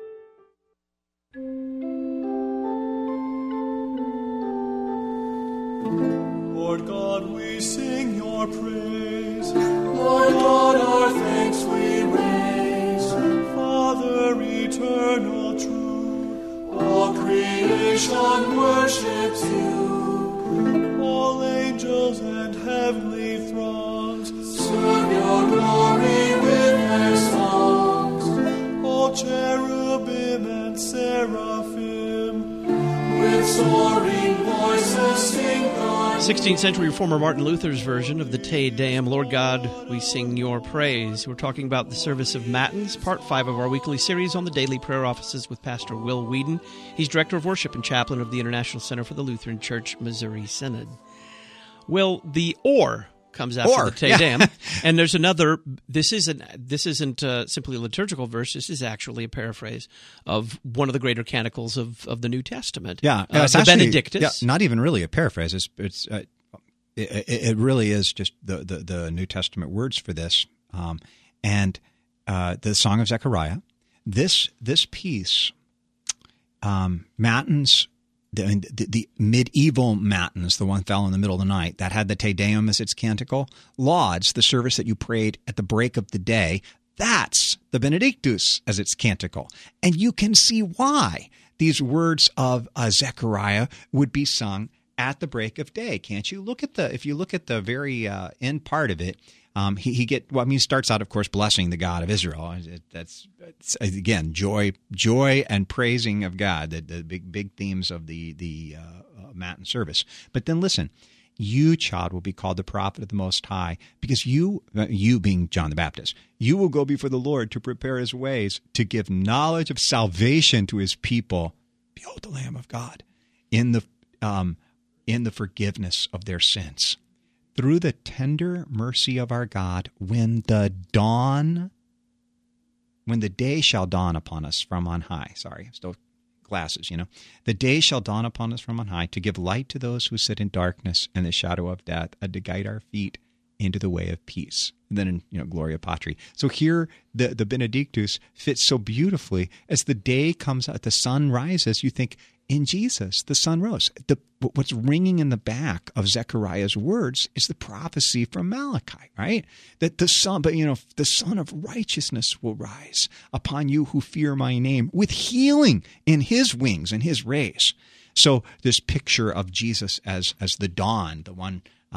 S2: Lord God, we sing your praise. Lord God, our thanks we raise. Father, eternal true, all creation worships you. All angels and heavenly throngs serve your glory with their songs. All cherubim and seraphim with soaring voices sing thy
S1: 16th century reformer Martin Luther's version of the Te Deum, Lord God, we sing your praise. We're talking about the service of Matins, part 5 of our weekly series on the daily prayer offices with Pastor Will Whedon. He's Director of Worship and Chaplain of the International Center for the Lutheran Church Missouri Synod. Will, the or comes after the Te Deum, and there's another. This isn't simply a liturgical verse. This is actually a paraphrase of one of the greater canticles of the New Testament.
S3: Yeah,
S1: the
S3: actually,
S1: Benedictus.
S3: Yeah, not even really a paraphrase. It really is just the New Testament words for this, and the Song of Zechariah. This piece, Matins. The medieval Matins, the one fell in the middle of the night, that had the Te Deum as its canticle. Lauds, the service that you prayed at the break of the day, that's the Benedictus as its canticle. And you can see why these words of Zechariah would be sung at the break of day, can't you? If you look at the very end part of it, he starts out, of course, blessing the God of Israel. That's again joy and praising of God, the big themes of the Matin service. But then listen, you, child, will be called the prophet of the Most High, because you being John the Baptist, you will go before the Lord to prepare His ways, to give knowledge of salvation to His people. Behold, the Lamb of God in the forgiveness of their sins. Through the tender mercy of our God, when the day shall dawn upon us from on high. Sorry, still glasses, The day shall dawn upon us from on high, to give light to those who sit in darkness and the shadow of death, and to guide our feet into the way of peace. And then in Gloria Patri. So here the Benedictus fits so beautifully. As the day comes out, the sun rises, you think, in Jesus, the sun rose. What's ringing in the back of Zechariah's words is the prophecy from Malachi, right? That the Son of Righteousness will rise upon you who fear my name, with healing in His wings and His rays. So this picture of Jesus as the dawn, the one,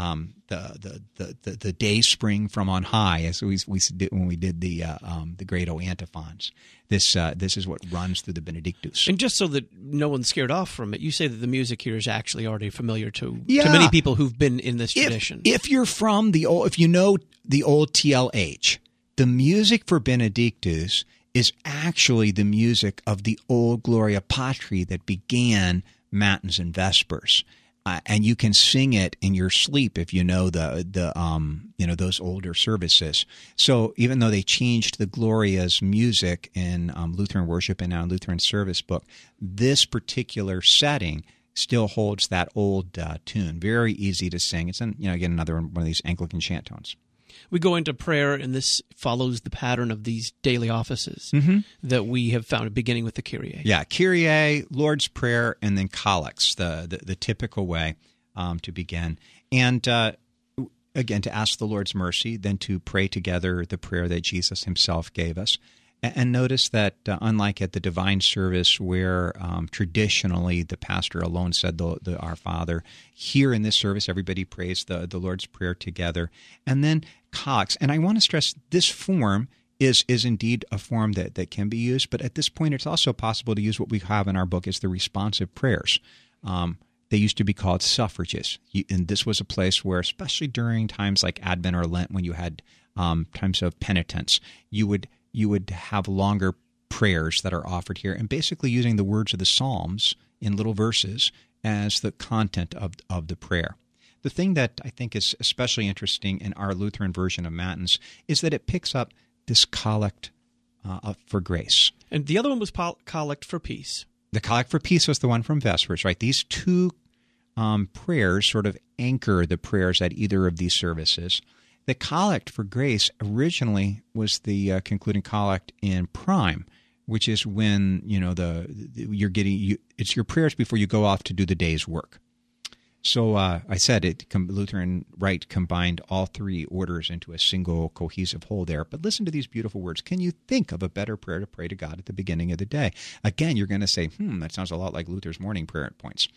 S3: the day spring from on high, as we did when we did the great O antiphons. This is what runs through the Benedictus.
S1: And just so that no one's scared off from it, you say that the music here is actually already familiar to many people who've been in this tradition.
S3: If you're from if you know the old TLH, the music for Benedictus is actually the music of the old Gloria Patri that began Matins and Vespers. And you can sing it in your sleep if you know those older services. So even though they changed the Gloria's music in Lutheran Worship and now Lutheran Service Book, this particular setting still holds that old tune. Very easy to sing. It's again another one of these Anglican chant tones.
S1: We go into prayer, and this follows the pattern of these daily offices that we have found, beginning with the Kyrie.
S3: Yeah, Kyrie, Lord's Prayer, and then Collects, the typical way to begin. And again, to ask the Lord's mercy, then to pray together the prayer that Jesus Himself gave us. And notice that unlike at the divine service where traditionally the pastor alone said the Our Father, here in this service everybody prays the Lord's Prayer together. And then Collects. And I want to stress this form is indeed a form that can be used, but at this point it's also possible to use what we have in our book as the responsive prayers. They used to be called suffrages. And this was a place where, especially during times like Advent or Lent, when you had times of penitence, you would have longer prayers that are offered here, and basically using the words of the Psalms in little verses as the content of the prayer. The thing that I think is especially interesting in our Lutheran version of Matins is that it picks up this collect for grace.
S1: And the other one was collect for peace.
S3: The collect for peace was the one from Vespers, right? These two prayers sort of anchor the prayers at either of these services. The collect for grace originally was the concluding collect in Prime, which is when it's your prayers before you go off to do the day's work. So I said Lutheran Rite combined all three orders into a single cohesive whole there. But listen to these beautiful words. Can you think of a better prayer to pray to God at the beginning of the day? Again, you're going to say, that sounds a lot like Luther's morning prayer at points.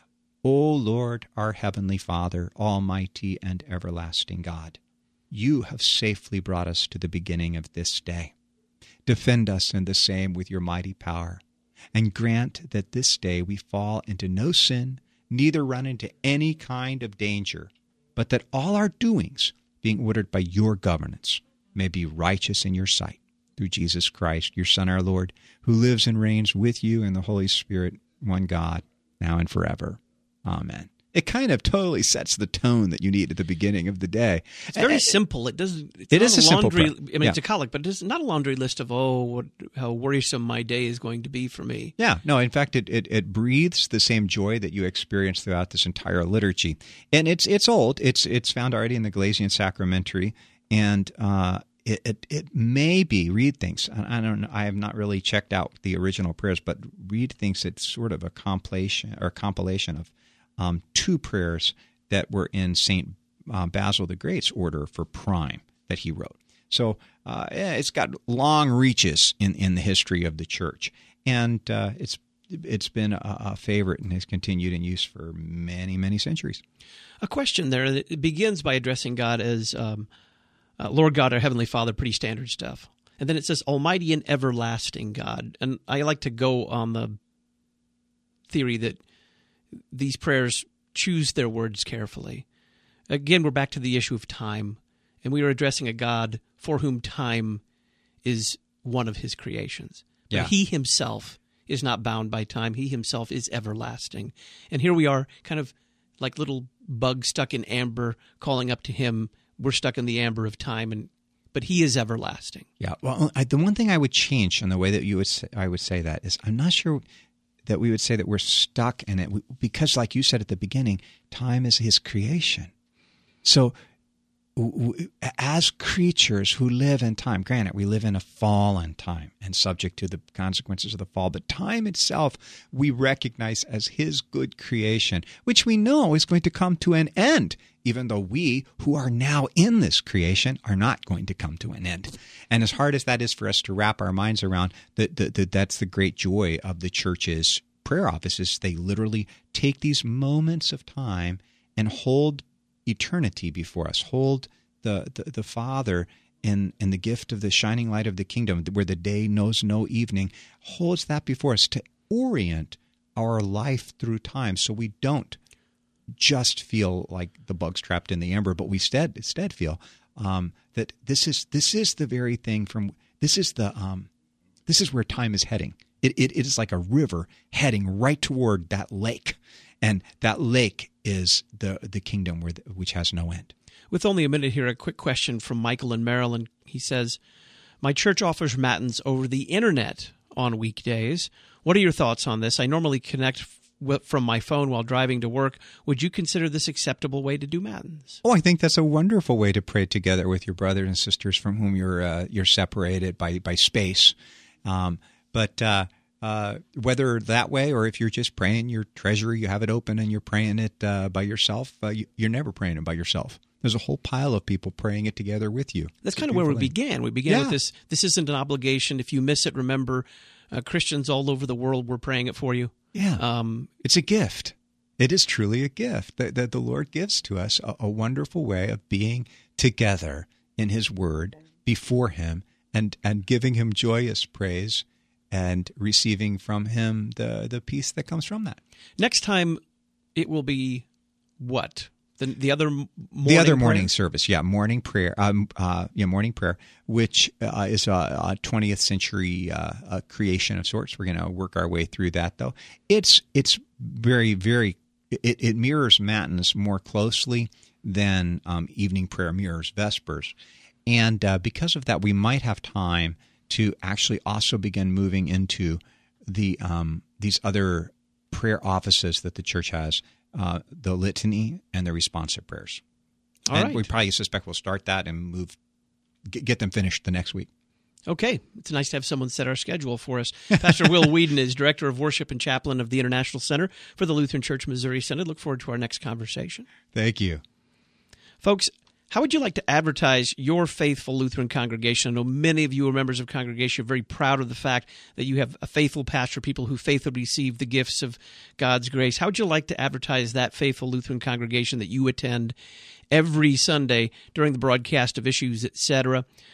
S3: O Lord, our heavenly Father, almighty and everlasting God, you have safely brought us to the beginning of this day. Defend us in the same with your mighty power, and grant that this day we fall into no sin, neither run into any kind of danger, but that all our doings, being ordered by your governance, may be righteous in your sight, through Jesus Christ, your Son, our Lord, who lives and reigns with you in the Holy Spirit, one God, now and forever. Amen. It kind of totally sets the tone that you need at the beginning of the day.
S1: It's very simple. It doesn't.
S3: It is a simple prayer.
S1: I mean, it's a collect, but it's not a laundry list of how worrisome my day is going to be for me.
S3: Yeah, no. In fact, it breathes the same joy that you experience throughout this entire liturgy, and it's old. It's found already in the Galatian Sacramentary, and it may be, read things. I don't know. I have not really checked out the original prayers, but read thinks it's sort of a compilation of two prayers that were in St. Basil the Great's order for prime that he wrote. So it's got long reaches in the history of the Church, and it's been a favorite and has continued in use for many, many centuries.
S1: A question there that begins by addressing God as Lord God, our Heavenly Father, pretty standard stuff. And then it says, Almighty and everlasting God. And I like to go on the theory that these prayers choose their words carefully. Again, we're back to the issue of time, and we are addressing a God for whom time is one of his creations. But
S3: Yeah.
S1: he himself is not bound by time. He himself is everlasting. And here we are, kind of like little bugs stuck in amber, calling up to him. We're stuck in the amber of time, but he is everlasting.
S3: Yeah. Well, the one thing I would change in the way that I would say that is, I'm not sure that we would say that we're stuck in it because, like you said at the beginning, time is his creation. So as creatures who live in time, granted, we live in a fallen time and subject to the consequences of the fall, but time itself we recognize as his good creation, which we know is going to come to an end, even though we who are now in this creation are not going to come to an end. And as hard as that is for us to wrap our minds around, that's the great joy of the Church's prayer offices. They literally take these moments of time and hold eternity before us, hold the Father in the gift of the shining light of the kingdom, where the day knows no evening, holds that before us to orient our life through time, so we don't just feel like the bugs trapped in the amber, but we instead feel that this is the very thing this is where time is heading. It is like a river heading right toward that lake, and that lake is the kingdom which has no end.
S1: With only a minute here, a quick question from Michael in Maryland. He says, my church offers matins over the internet on weekdays. What are your thoughts on this? I normally connect from my phone while driving to work. Would you consider this acceptable way to do matins?
S3: Oh, I think that's a wonderful way to pray together with your brothers and sisters from whom you're separated by space. But whether that way or if you're just praying your treasury, you have it open and you're praying it by yourself, you're never praying it by yourself. There's a whole pile of people praying it together with you.
S1: That's kind of where we began. We began with this. This isn't an obligation. If you miss it, remember, Christians all over the world were praying it for you.
S3: Yeah. It's a gift. It is truly a gift that the Lord gives to us, a wonderful way of being together in his word before him and giving him joyous praise and receiving from him the peace that comes from that.
S1: Next time, it will be what? The other morning
S3: morning service, morning prayer, morning prayer, which is a 20th century creation of sorts. We're going to work our way through that, though. It's very, very. It mirrors matins more closely than evening prayer mirrors Vespers, and because of that, we might have time to actually also begin moving into the these other prayer offices that the Church has. The litany and the responsive prayers.
S1: All right.
S3: We probably suspect we'll start that and get them finished the next week.
S1: Okay. It's nice to have someone set our schedule for us. Pastor Will Whedon is Director of Worship and Chaplain of the International Center for the Lutheran Church Missouri Synod. Look forward to our next conversation.
S3: Thank you.
S1: Folks, how would you like to advertise your faithful Lutheran congregation? I know many of you are members of congregation, are very proud of the fact that you have a faithful pastor, people who faithfully receive the gifts of God's grace. How would you like to advertise that faithful Lutheran congregation that you attend every Sunday during the broadcast of Issues, etc.?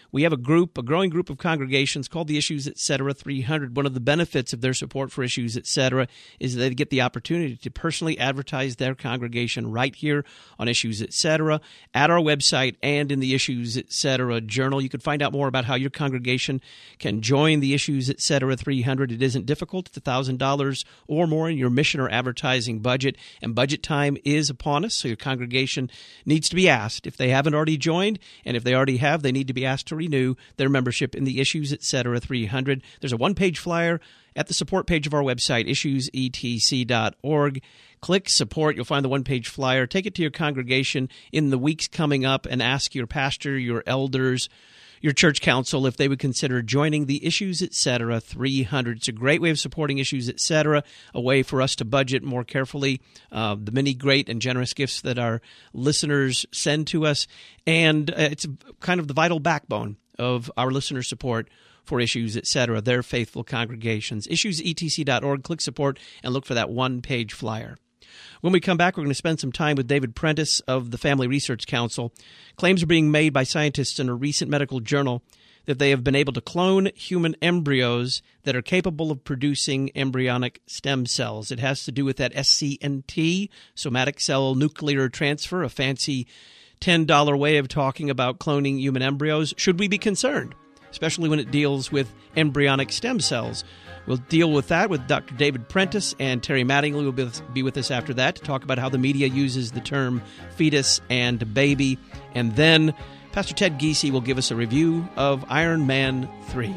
S1: We have a growing group of congregations called the Issues Etc. 300. One of the benefits of their support for Issues Etc. is they get the opportunity to personally advertise their congregation right here on Issues Etc. at our website and in the Issues Etc. journal. You can find out more about how your congregation can join the Issues Etc. 300. It isn't difficult. It's $1,000 or more in your mission or advertising budget, and budget time is upon us, so your congregation needs to be asked if they haven't already joined, and if they already have, they need to be asked to renew their membership in the Issues Etc. 300. There's a one-page flyer at the support page of our website, issuesetc.org. Click support. You'll find the one-page flyer. Take it to your congregation in the weeks coming up and ask your pastor, your elders, your church council if they would consider joining the Issues Etc. 300. It's a great way of supporting Issues Etc., a way for us to budget more carefully the many great and generous gifts that our listeners send to us, and it's kind of the vital backbone of our listener support for Issues Etc., their faithful congregations. Issuesetc.org, click support, and look for that one-page flyer. When we come back, we're going to spend some time with David Prentice of the Family Research Council. Claims are being made by scientists in a recent medical journal that they have been able to clone human embryos that are capable of producing embryonic stem cells. It has to do with that SCNT, somatic cell nuclear transfer, a fancy $10 way of talking about cloning human embryos. Should we be concerned, especially when it deals with embryonic stem cells? We'll deal with that with Dr. David Prentice, and Terry Mattingly will be with us after that to talk about how the media uses the term fetus and baby. And then Pastor Ted Giese will give us a review of Iron Man 3.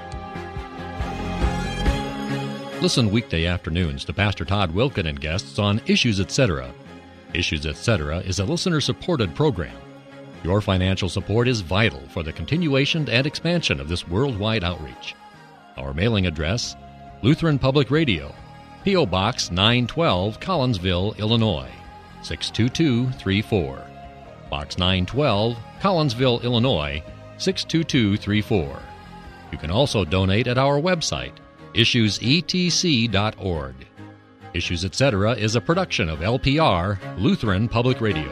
S5: Listen weekday afternoons to Pastor Todd Wilken and guests on Issues Etc. Issues Etc. is a listener-supported program. Your financial support is vital for the continuation and expansion of this worldwide outreach. Our mailing address, Lutheran Public Radio, P.O. Box 912, Collinsville, Illinois, 62234. Box 912, Collinsville, Illinois, 62234. You can also donate at our website, issuesetc.org. Issues Etc. is a production of LPR, Lutheran Public Radio.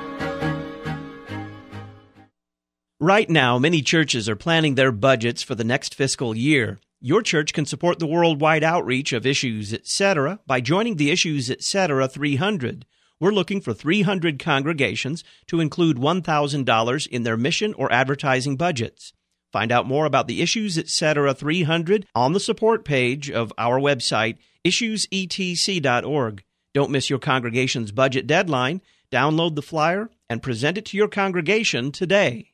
S1: Right now, many churches are planning their budgets for the next fiscal year. Your church can support the worldwide outreach of Issues Etc. by joining the Issues Etc. 300. We're looking for 300 congregations to include $1,000 in their mission or advertising budgets. Find out more about the Issues Etc. 300 on the support page of our website, issuesetc.org. Don't miss your congregation's budget deadline. Download the flyer and present it to your congregation today.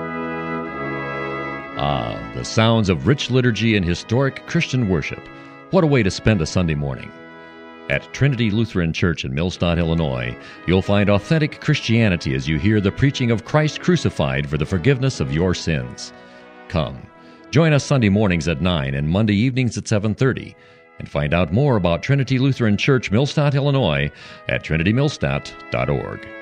S5: Ah, the sounds of rich liturgy and historic Christian worship. What a way to spend a Sunday morning. At Trinity Lutheran Church in Millstadt, Illinois, you'll find authentic Christianity as you hear the preaching of Christ crucified for the forgiveness of your sins. Come, join us Sunday mornings at 9 and Monday evenings at 7:30, and find out more about Trinity Lutheran Church, Millstadt, Illinois at trinitymillstadt.org.